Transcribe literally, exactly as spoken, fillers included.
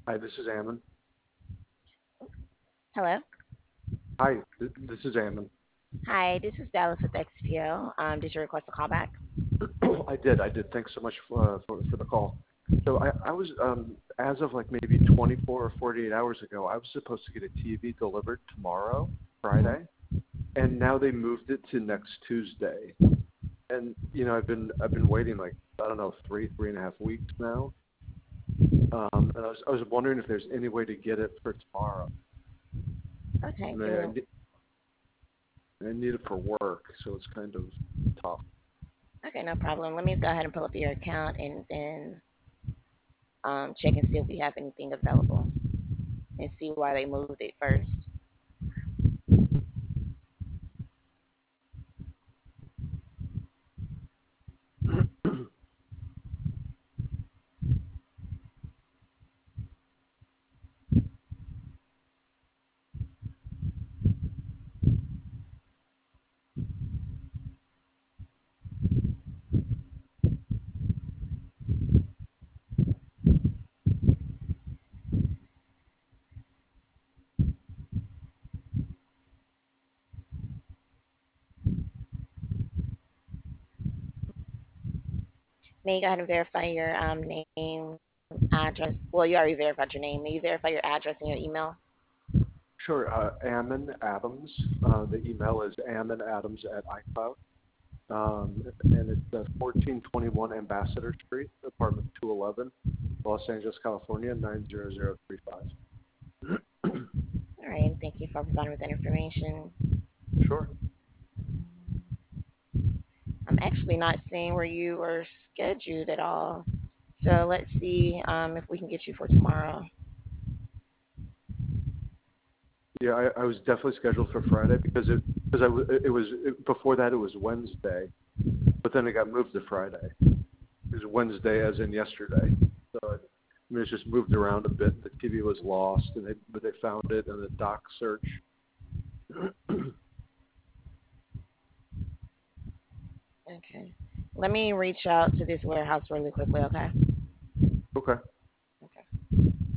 Hi, this is Ammon. Hello. Hi, th- this is Ammon. Hi, this is Dallas with X P O. Um, did you request a callback? I did, I did. Thanks so much for, uh, for for the call. So I, I was um as of like maybe twenty-four or forty-eight hours ago, I was supposed to get a T V delivered tomorrow, hmm Friday, and now they moved it to next Tuesday. And you know, I've been I've been waiting like I don't know three three and a half weeks now. Um, and I was I was wondering if there's any way to get it for tomorrow. Okay, And give I, me. I, ne- I need it for work, so it's kind of tough. Okay, no problem. Let me go ahead and pull up your account and then um check and see if we have anything available and see why they moved it first. May you go ahead and verify your um name, address. Well, you already verified your name. May you verify your address and your email? Sure. Uh, Ammon Adams. Uh, the email is ammonadams at iCloud. Um, and it's uh, fourteen twenty-one Ambassador Street, apartment two eleven, Los Angeles, California, nine zero zero three five. All right. Thank you for providing with that information. Sure. I'm actually not seeing where you were scheduled at all. So let's see um if we can get you for tomorrow. Yeah, I, I was definitely scheduled for Friday because it because I w- it was it, before that it was Wednesday, but then it got moved to Friday. It was Wednesday as in yesterday. So it, I mean, it's just moved around a bit. The T V was lost, and they but they found it in the doc search. Okay. Let me reach out to this warehouse really quickly, okay? Okay. Okay.